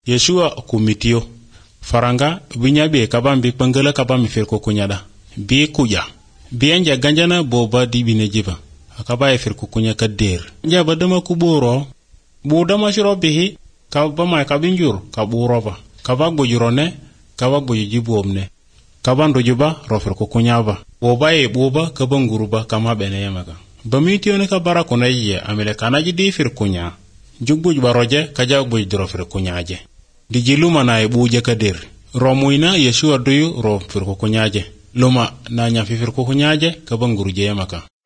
Yeshua kumitio faranga binya be kabambi pangala kabambi firko kunyada bi kuja bianja ganjana boba di binejiba akaba firko kunya kader nja badama kuburo budama shiro bihi kabama kabinjur kaburoba kabagbo jurone kabagbo jibomne kabando juba rofirko kunyaba boba e boba kabanguruba kama bene yamaga bamitio ne kabara kunaye amele kanaji di firkunya jugbuj baroje kajagbuj drofir kunyaje dijiluma na ebuje kadir romuina Yeshua duyu ro firko kunyaje luma na nya firko kunyaje kabanguruje yamaka